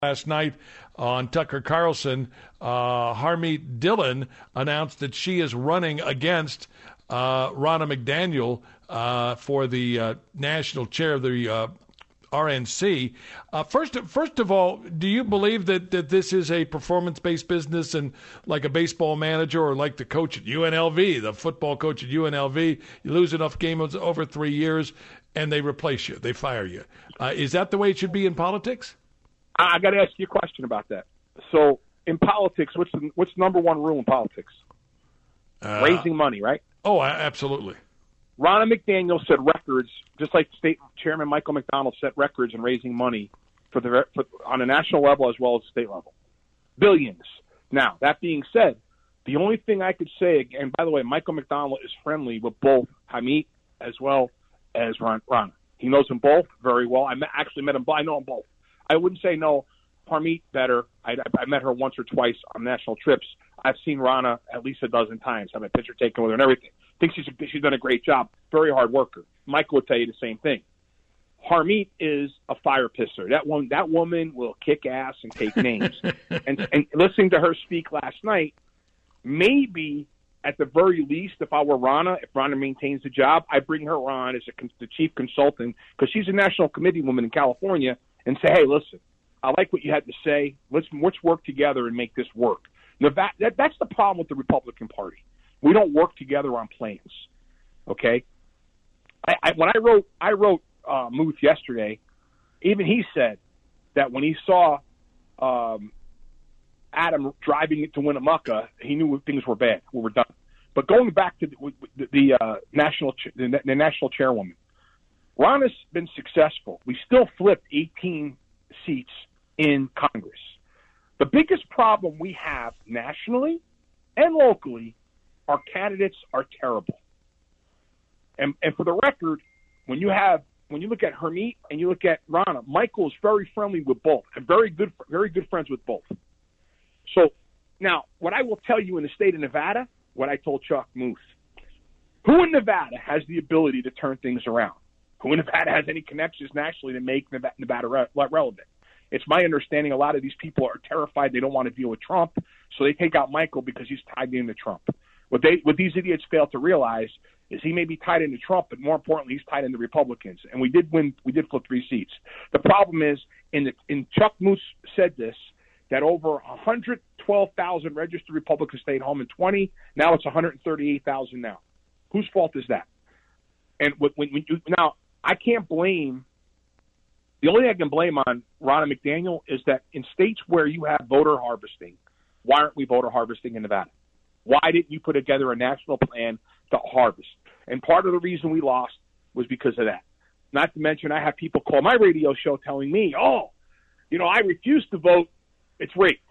last night on Tucker Carlson, Harmeet Dillon announced that she is running against Ronna McDaniel for the national chair of the RNC. First of all, do you believe that this is a performance-based business and like a baseball manager or like the coach at UNLV, the football coach at UNLV, you lose enough games over 3 years and they replace you, they fire you? Is that the way it should be in politics? I got to ask you a question about that. So in politics, what's the number one rule in politics? Raising money, right? Oh, absolutely. Ronna McDaniel set records, just like State Chairman Michael McDonald set records in raising money on a national level as well as state level. Billions. Now, that being said, the only thing I could say, and by the way, Michael McDonald is friendly with both Harmeet as well as Ronna. He knows them both very well. I actually met them. I know them both. I wouldn't say no, Harmeet better. I met her once or twice on national trips. I've seen Ronna at least a dozen times. I have a picture taken with her and everything. Think she's done a great job. Very hard worker. Michael would tell you the same thing. Harmeet is a fire pisser. That woman will kick ass and take names. and listening to her speak last night, maybe at the very least, if I were Ronna, if Ronna maintains the job, I bring her on as the chief consultant because she's a national committee woman in California and say, hey, listen, I like what you had to say. Let's work together and make this work. That's the problem with the Republican Party. We don't work together on plans. Okay. When I wrote Muth yesterday. Even he said that when he saw Adam driving it to Winnemucca, he knew things were bad. We were done. But going back to the national chairwoman, Ronna's been successful. We still flipped 18 seats in Congress. The biggest problem we have nationally and locally, our candidates are terrible. And for the record, when you look at Harmeet and you look at Ronna, Michael is very friendly with both and very good friends with both. So now, what I will tell you in the state of Nevada, what I told Chuck Muth, who in Nevada has the ability to turn things around? Who in Nevada has any connections nationally to make Nevada relevant? It's my understanding a lot of these people are terrified. They don't want to deal with Trump, so they take out Michael because he's tied into Trump. What these idiots fail to realize is he may be tied into Trump, but more importantly, he's tied into Republicans. And we did win. We did flip 3 seats. The problem is, in Chuck Muth said this, that over 112,000 registered Republicans stayed home in 20. Now it's 138,000 now. Whose fault is that? And now, I can't blame. The only thing I can blame on Ronna McDaniel is that in states where you have voter harvesting, why aren't we voter harvesting in Nevada? Why didn't you put together a national plan to harvest? And part of the reason we lost was because of that. Not to mention, I have people call my radio show telling me, I refuse to vote. It's rigged.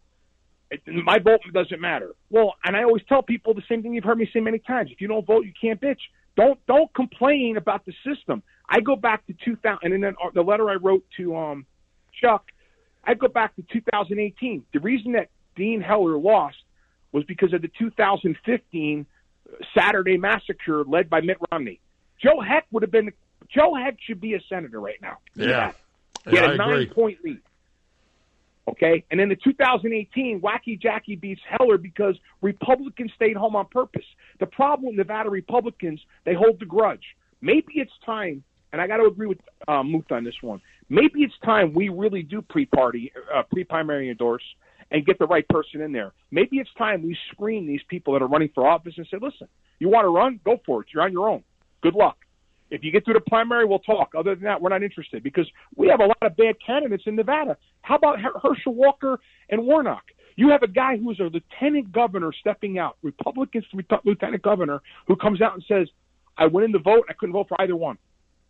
My vote doesn't matter. Well, and I always tell people the same thing you've heard me say many times. If you don't vote, you can't bitch. Don't complain about the system. I go back to 2000, and then the letter I wrote to Chuck, I go back to 2018. The reason that Dean Heller lost was because of the 2015 Saturday massacre led by Mitt Romney. Joe Heck should be a senator right now. Yeah. He had a 9-point lead. Okay? And in the 2018, Wacky Jackie beats Heller because Republicans stayed home on purpose. The problem with Nevada Republicans, they hold the grudge. Maybe it's time, and I got to agree with Muth on this one, maybe it's time we really do pre-primary endorse and get the right person in there. Maybe it's time we screen these people that are running for office and say, listen, you want to run? Go for it. You're on your own. Good luck. If you get through the primary, we'll talk. Other than that, we're not interested because we have a lot of bad candidates in Nevada. How about Herschel Walker and Warnock? You have a guy who is a lieutenant governor stepping out, Republican lieutenant governor, who comes out and says, I went in the vote. I couldn't vote for either one.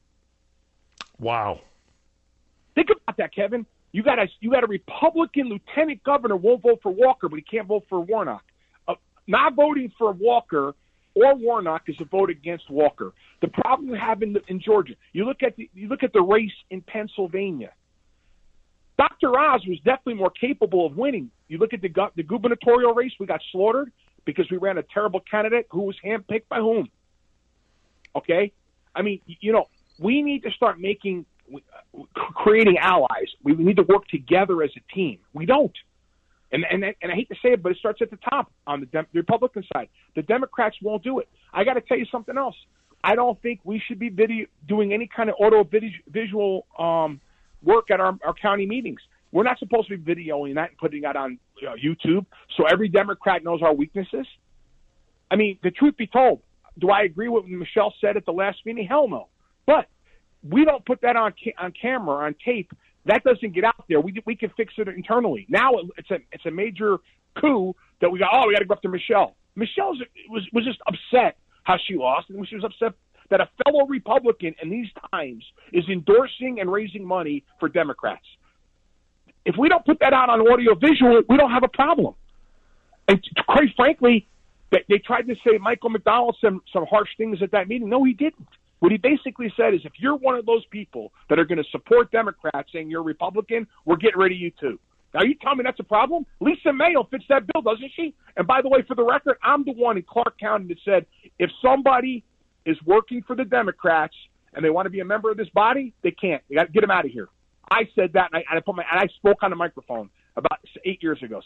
Wow. Think about that, Kevin. You got a Republican lieutenant governor won't vote for Walker, but he can't vote for Warnock. Not voting for Walker or Warnock is a vote against Walker. The problem we have in Georgia, you look at the race in Pennsylvania. Dr. Oz was definitely more capable of winning. You look at the gubernatorial race, we got slaughtered because we ran a terrible candidate who was handpicked by whom? Okay? I mean, we need to start making creating allies. We need to work together as a team. We don't. And I hate to say it, but it starts at the top on the Republican side. The Democrats won't do it. I got to tell you something else. I don't think we should be doing any kind of visual work at our county meetings. We're not supposed to be videoing that and putting that on YouTube so every Democrat knows our weaknesses. I mean, the truth be told, do I agree with what Michelle said at the last meeting? Hell no. But we don't put that on camera, on tape. That doesn't get out there. We can fix it internally. Now it's a major coup that we got to go after Michelle. Michelle was just upset how she lost, and she was upset that a fellow Republican in these times is endorsing and raising money for Democrats. If we don't put that out on audio visual, we don't have a problem. And quite frankly, they tried to say Michael McDonald some harsh things at that meeting. No, he didn't. What he basically said is if you're one of those people that are going to support Democrats saying you're a Republican, we're getting rid of you too. Now, you tell me that's a problem? Lisa Mayo fits that bill, doesn't she? And by the way, for the record, I'm the one in Clark County that said if somebody is working for the Democrats and they want to be a member of this body, they can't. They got to get them out of here. I said that, and I spoke on the microphone about 6 years ago.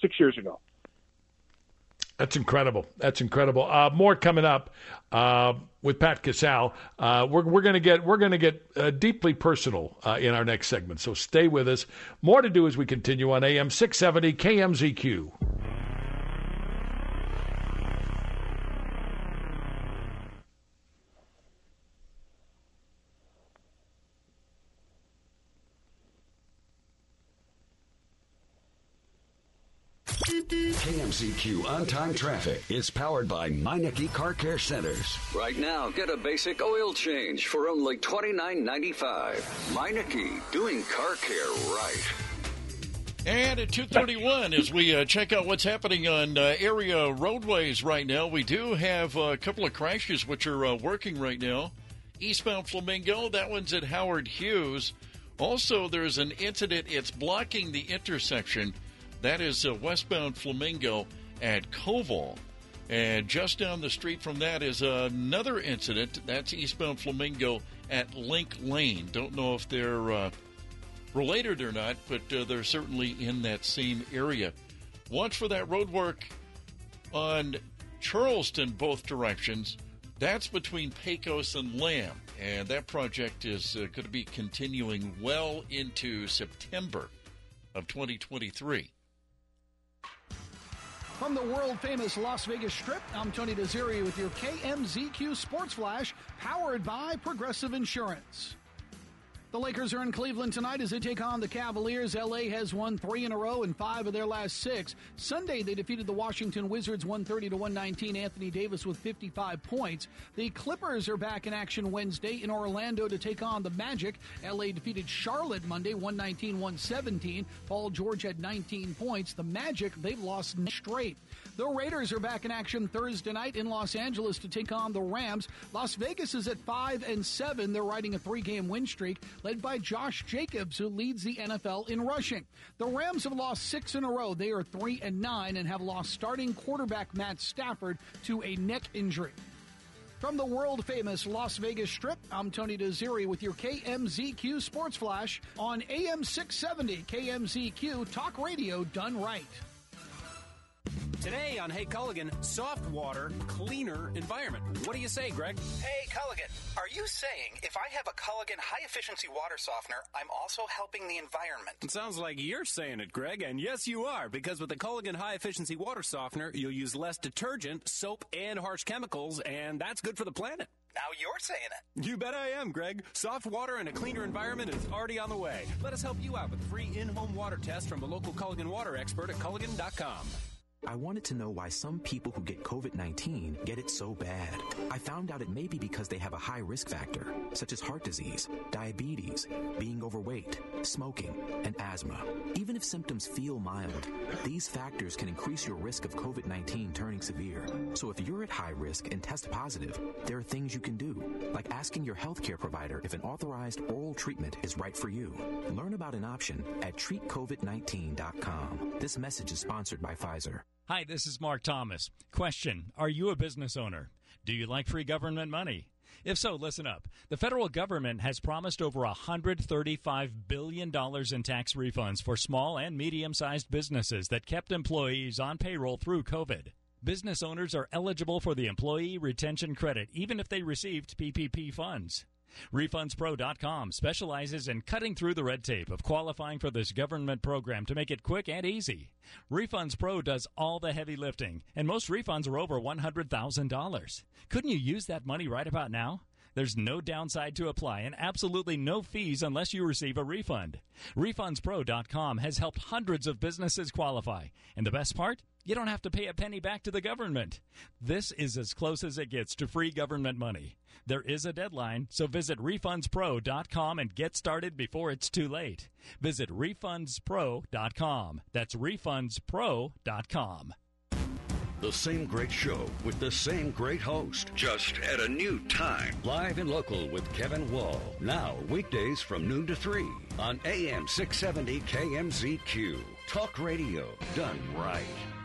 That's incredible. More coming up with Pat Casale. We're going to get deeply personal in our next segment. So stay with us. More to do as we continue on AM 670 KMZQ. KMZQ On-Time Traffic is powered by Meineke Car Care Centers. Right now, get a basic oil change for only $29.95. Meineke, doing car care right. And at 2:31, as we check out what's happening on area roadways right now, we do have a couple of crashes which are working right now. Eastbound Flamingo, that one's at Howard Hughes. Also, there's an incident. It's blocking the intersection. That is westbound Flamingo at Koval. And just down the street from that is another incident. That's eastbound Flamingo at Link Lane. Don't know if they're related or not, but they're certainly in that same area. Watch for that road work on Charleston both directions. That's between Pecos and Lamb. And that project is going to be continuing well into September of 2023. From the world-famous Las Vegas Strip, I'm Tony Desiri with your KMZQ Sports Flash, powered by Progressive Insurance. The Lakers are in Cleveland tonight as they take on the Cavaliers. L.A. has won 3 in a row and 5 of their last 6. Sunday, they defeated the Washington Wizards 130-119. Anthony Davis with 55 points. The Clippers are back in action Wednesday in Orlando to take on the Magic. L.A. defeated Charlotte Monday 119-117. Paul George had 19 points. The Magic, they've lost straight. The Raiders are back in action Thursday night in Los Angeles to take on the Rams. Las Vegas is at 5-7. They're riding a 3-game win streak, led by Josh Jacobs, who leads the NFL in rushing. The Rams have lost 6 in a row. They are 3-9 and have lost starting quarterback Matt Stafford to a neck injury. From the world-famous Las Vegas Strip, I'm Tony Desiri with your KMZQ Sports Flash on AM 670 KMZQ Talk Radio done right. Today on Hey Culligan, soft water, cleaner environment. What do you say, Greg? Hey Culligan, are you saying if I have a Culligan high-efficiency water softener, I'm also helping the environment? It sounds like you're saying it, Greg, and yes you are, because with the Culligan high-efficiency water softener, you'll use less detergent, soap, and harsh chemicals, and that's good for the planet. Now you're saying it. You bet I am, Greg. Soft water and a cleaner environment is already on the way. Let us help you out with a free in-home water test from a local Culligan water expert at Culligan.com. I wanted to know why some people who get COVID-19 get it so bad. I found out it may be because they have a high risk factor, such as heart disease, diabetes, being overweight, smoking, and asthma. Even if symptoms feel mild, these factors can increase your risk of COVID-19 turning severe. So if you're at high risk and test positive, there are things you can do, like asking your healthcare provider if an authorized oral treatment is right for you. Learn about an option at treatcovid19.com. This message is sponsored by Pfizer. Hi, this is Mark Thomas. Question, are you a business owner? Do you like free government money? If so, listen up. The federal government has promised over $135 billion in tax refunds for small and medium-sized businesses that kept employees on payroll through COVID. Business owners are eligible for the Employee Retention Credit, even if they received PPP funds. RefundsPro.com specializes in cutting through the red tape of qualifying for this government program to make it quick and easy. Refunds Pro does all the heavy lifting, and most refunds are over $100,000. Couldn't you use that money right about now? There's no downside to apply and absolutely no fees unless you receive a refund. RefundsPro.com has helped hundreds of businesses qualify. And the best part? You don't have to pay a penny back to the government. This is as close as it gets to free government money. There is a deadline, so visit RefundsPro.com and get started before it's too late. Visit RefundsPro.com. That's RefundsPro.com. The same great show with the same great host, just at a new time. Live and local with Kevin Wall. Now, weekdays from noon to 3 on AM 670 KMZQ. Talk radio done right.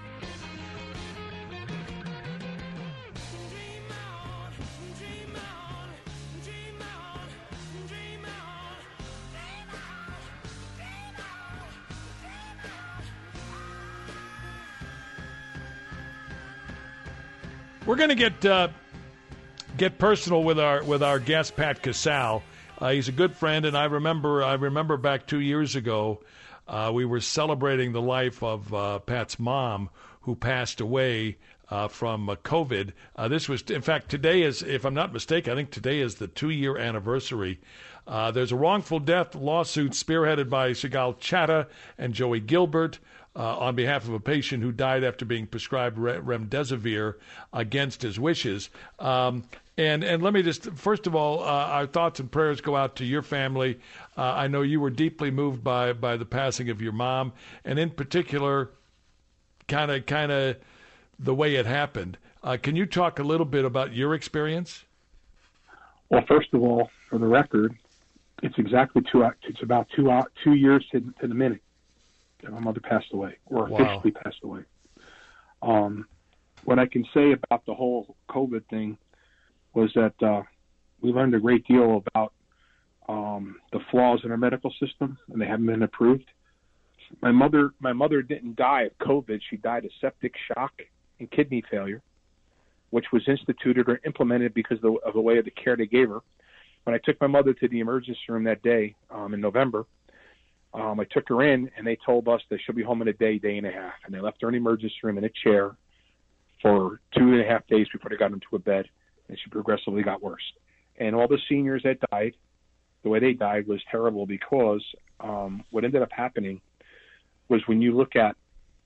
We're going to get personal with our guest Pat Casale. He's a good friend, and I remember back 2 years ago, we were celebrating the life of Pat's mom, who passed away from COVID. This was, in fact, today is, if I'm not mistaken, I think today is the 2-year anniversary. There's a wrongful death lawsuit spearheaded by Sigal Chattah and Joey Gilbert on behalf of a patient who died after being prescribed remdesivir against his wishes. And let me just, first of all, our thoughts and prayers go out to your family. I know you were deeply moved by the passing of your mom, and in particular, kind of the way it happened. Can you talk a little bit about your experience? Well, first of all, for the record, it's exactly it's about 2 years to the minute that my mother passed away, or officially passed away. What I can say about the whole COVID thing was that we learned a great deal about the flaws in our medical system, and they haven't been improved. My mother didn't die of COVID. She died of septic shock and kidney failure, which was instituted or implemented because of the way of the care they gave her. When I took my mother to the emergency room that day in November, I took her in, and they told us that she'll be home in a day and a half. And they left her in the emergency room in a chair for 2.5 days before they got into a bed, and she progressively got worse. And all the seniors that died, the way they died was terrible, because what ended up happening was, when you look at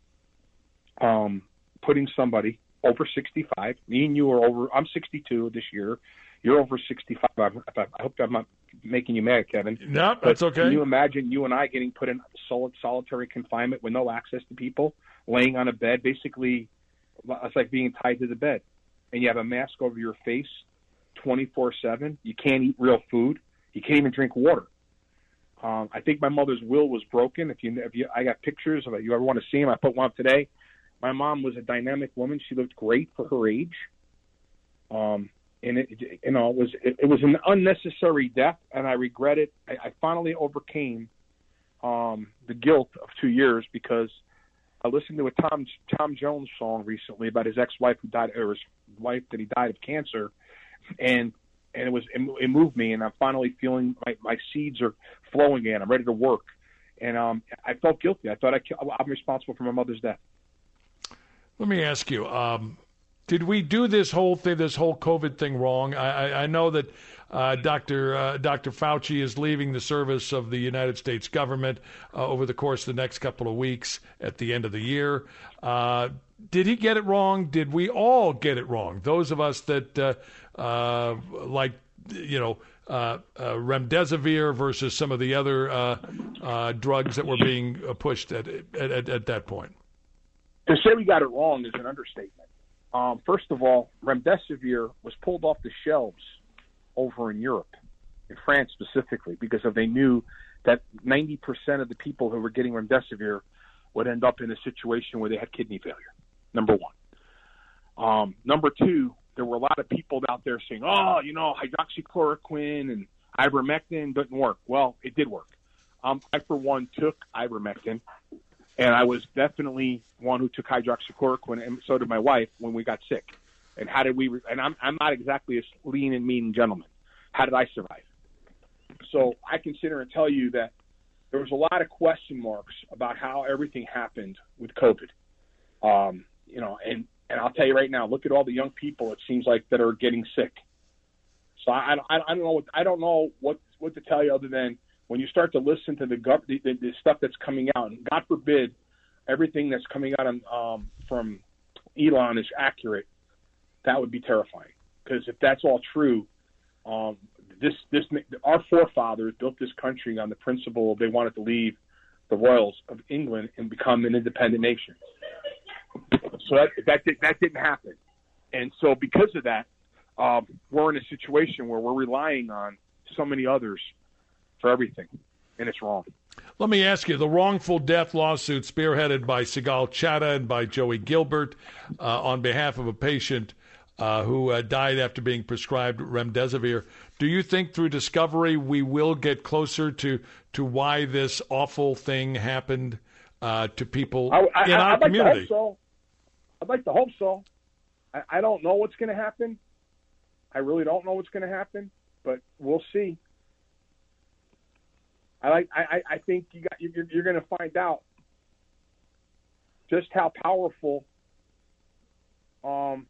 putting somebody over 65, me and you are over, I'm 62 this year, you're over 65. I hope I'm not making you mad, Kevin. No, that's okay. Can you imagine you and I getting put in solitary confinement with no access to people, laying on a bed? Basically, it's like being tied to the bed. And you have a mask over your face 24/7. You can't eat real food. You can't even drink water. I think my mother's will was broken. If you, I got pictures of it. You ever want to see them? I put one up today. My mom was a dynamic woman. She looked great for her age. And it was an unnecessary death, and I regret it. I finally overcame the guilt of 2 years, because I listened to a Tom Jones song recently about his ex-wife who died, or his wife that he died of cancer, and it moved me, and I'm finally feeling my seeds are flowing again. I'm ready to work, and I felt guilty. I thought I'm responsible for my mother's death. Let me ask you. Did we do this whole COVID thing wrong? I know that Dr. Fauci is leaving the service of the United States government over the course of the next couple of weeks at the end of the year. Did he get it wrong? Did we all get it wrong? Those of us that remdesivir versus some of the other drugs that were being pushed at that point. To say we got it wrong is an understatement. First of all, remdesivir was pulled off the shelves over in Europe, in France specifically, because they knew that 90% of the people who were getting remdesivir would end up in a situation where they had kidney failure, number one. Number two, there were a lot of people out there saying, oh, hydroxychloroquine and ivermectin doesn't work. Well, it did work. I, for one, took ivermectin, and I was definitely one who took hydroxychloroquine, and so did my wife when we got sick. And how did we? And I'm not exactly a lean and mean gentleman. How did I survive? So I can sit here and tell you that there was a lot of question marks about how everything happened with COVID. And I'll tell you right now, look at all the young people, it seems like, that are getting sick. So I don't know what to tell you other than when you start to listen to the stuff that's coming out, and God forbid everything that's coming out from Elon is accurate, that would be terrifying. Because if that's all true, our forefathers built this country on the principle they wanted to leave the royals of England and become an independent nation. So that didn't happen. And so because of that, we're in a situation where we're relying on so many others for everything, and it's wrong. Let me ask you, the wrongful death lawsuit spearheaded by Sigal Chattah and by Joey Gilbert on behalf of a patient who died after being prescribed remdesivir, do you think through discovery we will get closer to why this awful thing happened to people in our community? I'd like to hope so. I don't know what's going to happen. I really don't know what's going to happen, but we'll see. I think you're going to find out just how powerful Sigal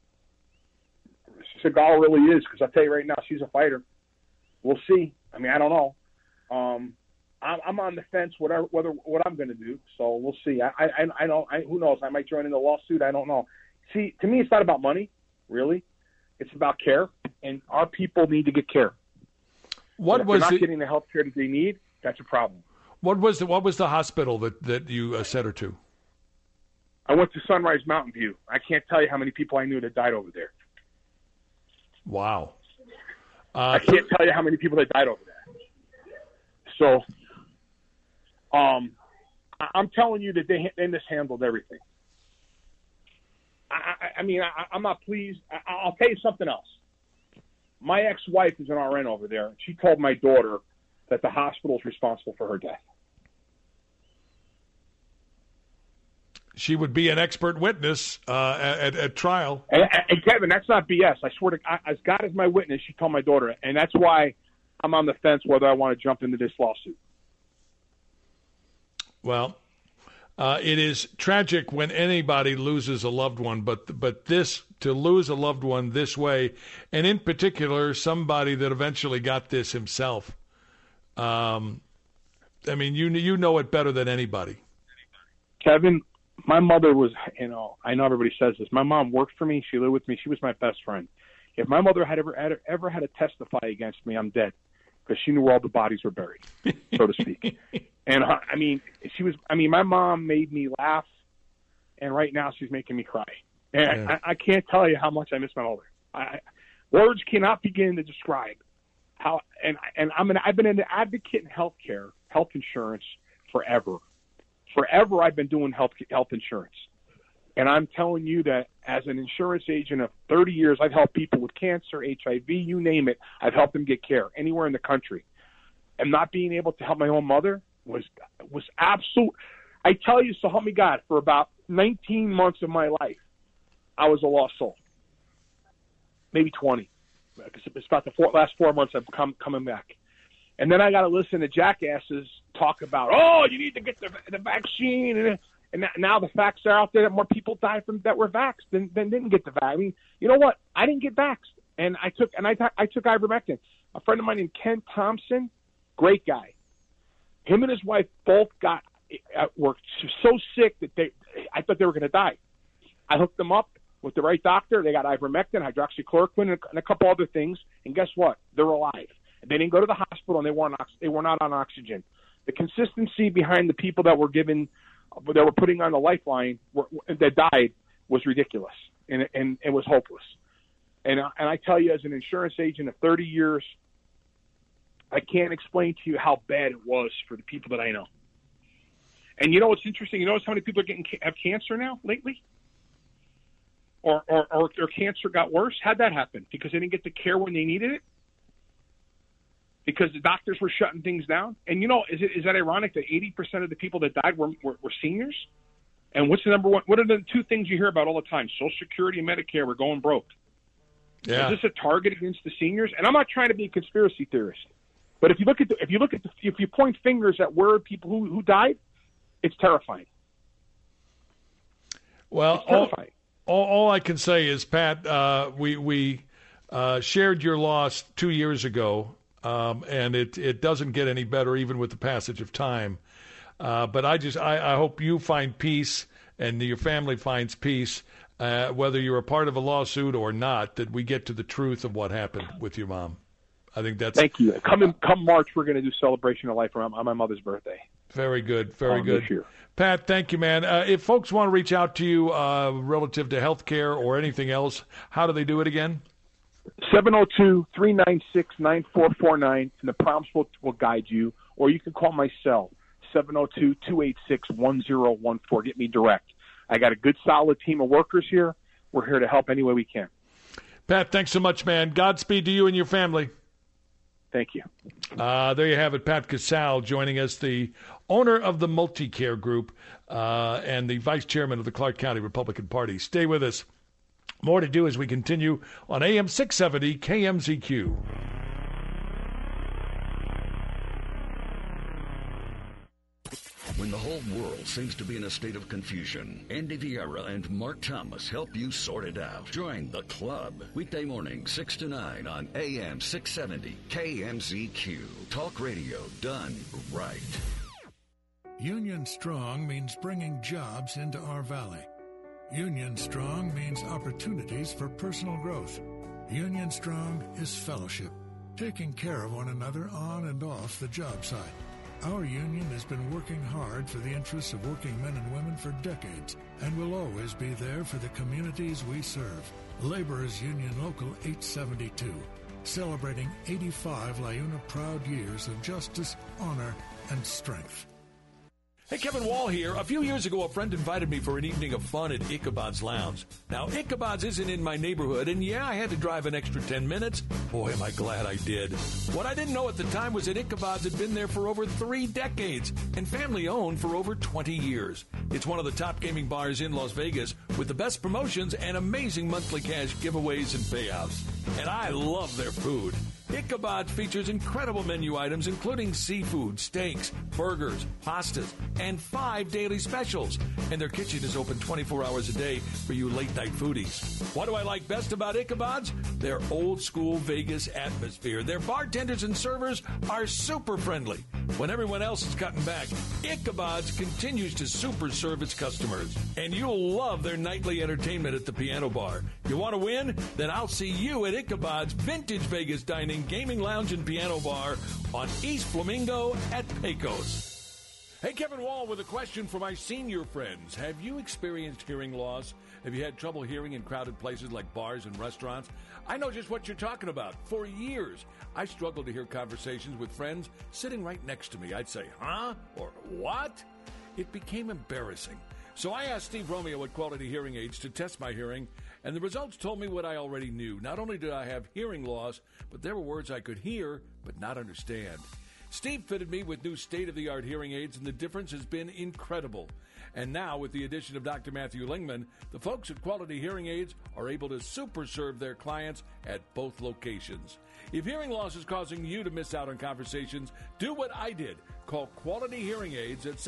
really is, because I'll tell you right now, she's a fighter. We'll see. I mean, I don't know. I'm on the fence what I'm going to do, so we'll see. I don't. Who knows? I might join in the lawsuit. I don't know. See, to me, it's not about money, really. It's about care, and our people need to get care. If they're not getting the health care that they need, that's a problem. What was the hospital that you sent her to? I went to Sunrise Mountain View. I can't tell you how many people I knew that died over there. Wow. I can't tell you how many people that died over there. So, I'm telling you that they mishandled everything. I'm not pleased. I'll tell you something else. My ex-wife is an RN over there. She told my daughter that the hospital is responsible for her death. She would be an expert witness at trial. And Kevin, that's not BS. I swear to as God is my witness, she told my daughter, and that's why I'm on the fence whether I want to jump into this lawsuit. Well, it is tragic when anybody loses a loved one, but this, to lose a loved one this way, and in particular somebody that eventually got this himself. I mean, you know it better than anybody. Kevin, my mother was, I know everybody says this. My mom worked for me. She lived with me. She was my best friend. If my mother had ever had to testify against me, I'm dead, because she knew where all the bodies were buried, so to speak. And my mom made me laugh, and right now she's making me cry. And yeah. I can't tell you how much I miss my mother. Words cannot begin to describe how. And I've been an advocate in healthcare, health insurance forever. Forever, I've been doing health insurance, and I'm telling you that as an insurance agent of 30 years, I've helped people with cancer, HIV, you name it. I've helped them get care anywhere in the country. And not being able to help my own mother was absolute. I tell you, so help me God, for about 19 months of my life, I was a lost soul. Maybe 20. It's about the last 4 months I've coming back. And then I got to listen to jackasses talk about, you need to get the vaccine. And now the facts are out there that more people died that were vaxxed than didn't get the vaccine. I mean, you know what? I didn't get vaxxed. And I took ivermectin. A friend of mine named Ken Thompson, great guy. Him and his wife both were so sick that I thought they were going to die. I hooked them up with the right doctor. They got ivermectin, hydroxychloroquine, and a couple other things. And guess what? They're alive. They didn't go to the hospital, and they were not on oxygen. The consistency behind the people that were putting on the lifeline that died was ridiculous, and it was hopeless. And I tell you, as an insurance agent of 30 years, I can't explain to you how bad it was for the people that I know. And you know what's interesting? You notice how many people have cancer now lately? or their cancer got worse? How'd that happen? Because they didn't get the care when they needed it? Because the doctors were shutting things down? And, is that ironic that 80% of the people that died were seniors? And what's the number one? What are the two things you hear about all the time? Social Security and Medicare, we're going broke. Yeah. Is this a target against the seniors? And I'm not trying to be a conspiracy theorist, but if you point fingers at where people who died, it's terrifying. Well, all I can say is, Pat, we shared your loss 2 years ago, and it doesn't get any better even with the passage of time. But I hope you find peace and your family finds peace. Whether you're a part of a lawsuit or not, that we get to the truth of what happened with your mom. I think that's... Thank you. Come March, we're going to do Celebration of Life on my mother's birthday. Very good. Very good. This year. Pat, thank you, man. If folks want to reach out to you relative to health care or anything else, how do they do it again? 702-396-9449, and the prompts will guide you. Or you can call my cell, 702-286-1014. Get me direct. I got a good, solid team of workers here. We're here to help any way we can. Pat, thanks so much, man. Godspeed to you and your family. Thank you. There you have it, Pat Casale joining us, the owner of the MultiCare Group and the vice chairman of the Clark County Republican Party. Stay with us. More to do as we continue on AM 670 KMZQ. When the whole world seems to be in a state of confusion, Andy Vieira and Mark Thomas help you sort it out. Join the club. Weekday morning, 6 to 9 on AM 670 KMZQ. Talk radio done right. Union Strong means bringing jobs into our valley. Union Strong means opportunities for personal growth. Union Strong is fellowship, taking care of one another on and off the job site. Our union has been working hard for the interests of working men and women for decades and will always be there for the communities we serve. Laborers Union Local 872, celebrating 85 LiUNA proud years of justice, honor, and strength. Hey, Kevin Wall here. A few years ago, a friend invited me for an evening of fun at Ichabod's Lounge. Now, Ichabod's isn't in my neighborhood, and yeah, I had to drive an extra 10 minutes. Boy, am I glad I did. What I didn't know at the time was that Ichabod's had been there for over 3 decades and family-owned for over 20 years. It's one of the top gaming bars in Las Vegas with the best promotions and amazing monthly cash giveaways and payouts. And I love their food. Ichabod features incredible menu items including seafood, steaks, burgers, pastas, and 5 daily specials. And their kitchen is open 24 hours a day for you late-night foodies. What do I like best about Ichabod's? Their old-school Vegas atmosphere. Their bartenders and servers are super friendly. When everyone else is cutting back, Ichabod's continues to super serve its customers. And you'll love their nightly entertainment at the piano bar. You want to win? Then I'll see you at Ichabod's Vintage Vegas Dining, Gaming Lounge, and Piano Bar on East Flamingo at Pecos. Hey, Kevin Wall with a question for my senior friends. Have you experienced hearing loss? Have you had trouble hearing in crowded places like bars and restaurants? I know just what you're talking about. For years, I struggled to hear conversations with friends sitting right next to me. I'd say, huh? Or what? It became embarrassing. So I asked Steve Romeo at Quality Hearing Aids to test my hearing, and the results told me what I already knew. Not only did I have hearing loss, but there were words I could hear but not understand. Steve fitted me with new state-of-the-art hearing aids, and the difference has been incredible. And now, with the addition of Dr. Matthew Lingman, the folks at Quality Hearing Aids are able to super serve their clients at both locations. If hearing loss is causing you to miss out on conversations, do what I did. Call Quality Hearing Aids at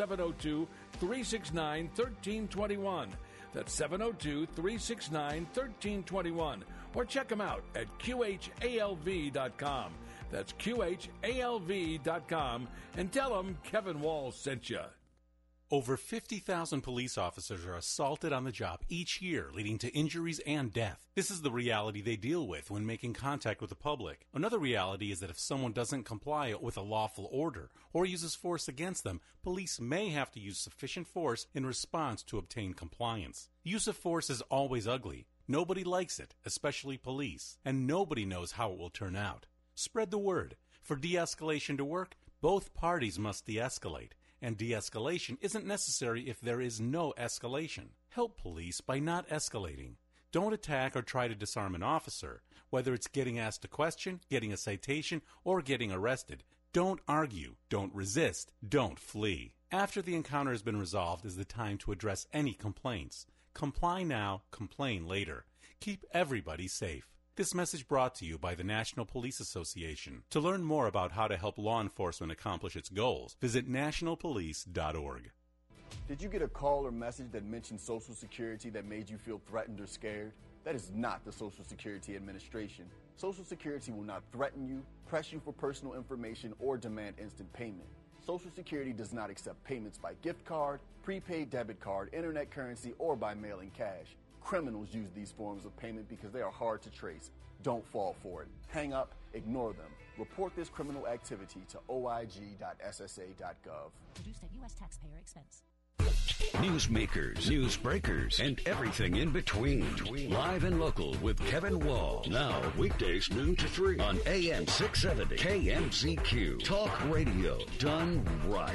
702-369-1321. That's 702-369-1321. Or check them out at QHALV.com. That's QHALV.com. And tell them Kevin Wall sent you. Over 50,000 police officers are assaulted on the job each year, leading to injuries and death. This is the reality they deal with when making contact with the public. Another reality is that if someone doesn't comply with a lawful order or uses force against them, police may have to use sufficient force in response to obtain compliance. Use of force is always ugly. Nobody likes it, especially police, and nobody knows how it will turn out. Spread the word. For de-escalation to work, both parties must de-escalate. And de-escalation isn't necessary if there is no escalation. Help police by not escalating. Don't attack or try to disarm an officer. Whether it's getting asked a question, getting a citation, or getting arrested, don't argue, don't resist, don't flee. After the encounter has been resolved is the time to address any complaints. Comply now, complain later. Keep everybody safe. This message brought to you by the National Police Association. To learn more about how to help law enforcement accomplish its goals, visit nationalpolice.org. Did you get a call or message that mentioned Social Security that made you feel threatened or scared? That is not the Social Security Administration. Social Security will not threaten you, press you for personal information, or demand instant payment. Social Security does not accept payments by gift card, prepaid debit card, internet currency, or by mailing cash. Criminals use these forms of payment because they are hard to trace. Don't fall for it. Hang up, ignore them. Report this criminal activity to oig.ssa.gov. Produced at U.S. taxpayer expense. Newsmakers, news breakers, and everything in between. Live and local with Kevin Wall. Now, weekdays noon to 3 on AM 670 KMZQ. Talk radio done right.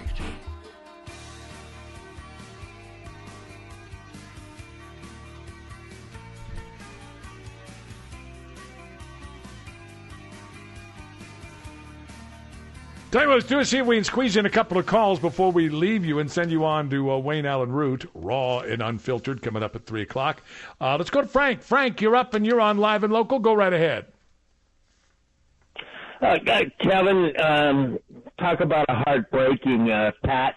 Tell you what, let's do is see if we can squeeze in a couple of calls before we leave you and send you on to Wayne Allen Root, raw and unfiltered, coming up at 3 o'clock. Let's go to Frank. Frank, you're up and you're on Live and Local. Go right ahead. Kevin, talk about a heartbreaking, Pat.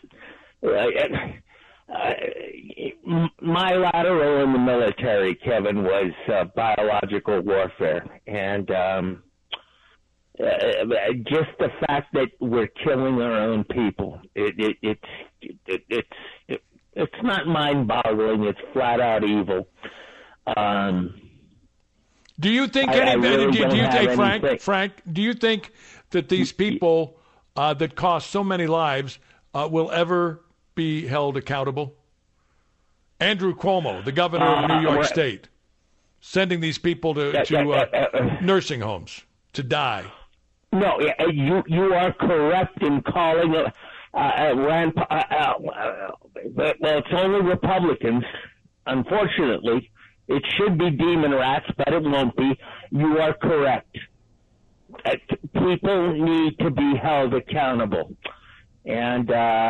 My lateral in the military, Kevin, was biological warfare. And just the fact that we're killing our own people, it's not mind-boggling. It's flat-out evil. Do you think Frank? Do you think that these people that cost so many lives will ever be held accountable? Andrew Cuomo, the governor of New York State, sending these people to nursing homes to die. No, you are correct in calling it. Well, it's only Republicans, unfortunately. It should be demon rats, but it won't be. You are correct. People need to be held accountable. And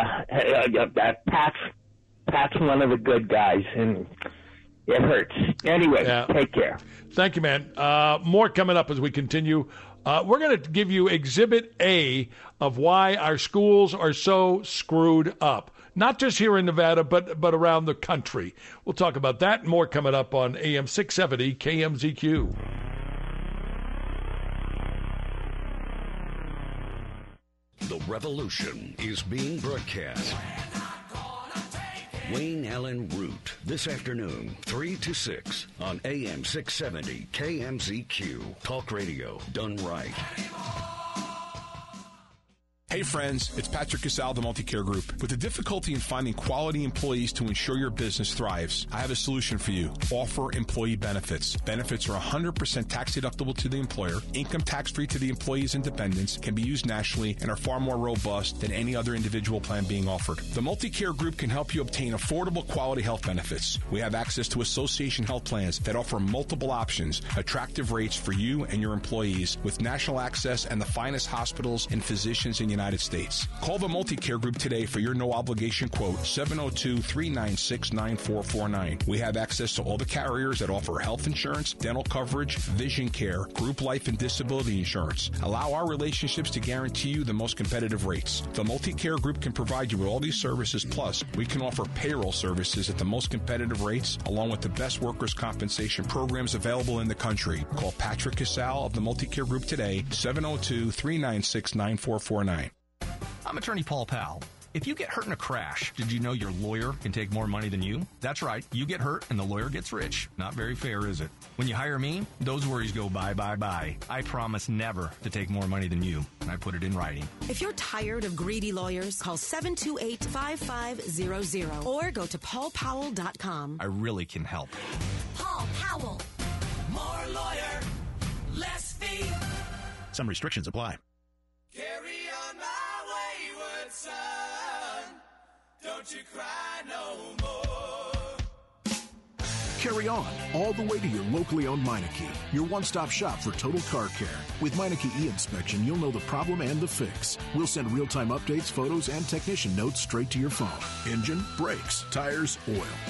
Pat's one of the good guys, and it hurts. Anyway, Take care. Thank you, man. More coming up as we continue. We're going to give you Exhibit A of why our schools are so screwed up. Not just here in Nevada, but around the country. We'll talk about that and more coming up on AM 670 KMZQ. The revolution is being broadcast. Wayne Allen Root, this afternoon, 3 to 6 on AM 670 KMZQ. Talk radio done right. Hey friends, it's Patrick Casal, the Multicare Group. With the difficulty in finding quality employees to ensure your business thrives, I have a solution for you. Offer employee benefits. Benefits are 100% tax deductible to the employer, income tax-free to the employee's and dependents, can be used nationally, and are far more robust than any other individual plan being offered. The Multicare Group can help you obtain affordable quality health benefits. We have access to association health plans that offer multiple options, attractive rates for you and your employees, with national access and the finest hospitals and physicians in the United States. Call the Multicare Group today for your no-obligation quote, 702-396-9449. We have access to all the carriers that offer health insurance, dental coverage, vision care, group life and disability insurance. Allow our relationships to guarantee you the most competitive rates. The Multicare Group can provide you with all these services, plus we can offer payroll services at the most competitive rates, along with the best workers' compensation programs available in the country. Call Patrick Casal of the Multicare Group today, 702-396-9449. I'm attorney Paul Powell. If you get hurt in a crash, did you know your lawyer can take more money than you? That's right. You get hurt and the lawyer gets rich. Not very fair, is it? When you hire me, those worries go bye, bye, bye. I promise never to take more money than you, and I put it in writing. If you're tired of greedy lawyers, call 728-5500 or go to paulpowell.com. I really can help. Paul Powell. More lawyer, less fee. Some restrictions apply. Carry on my wayward son. Don't you cry no more. Carry on all the way to your locally owned Meineke, your one-stop shop for total car care. With Meineke e-inspection, you'll know the problem and the fix. We'll send real-time updates, photos, and technician notes straight to your phone. Engine, brakes, tires, oil.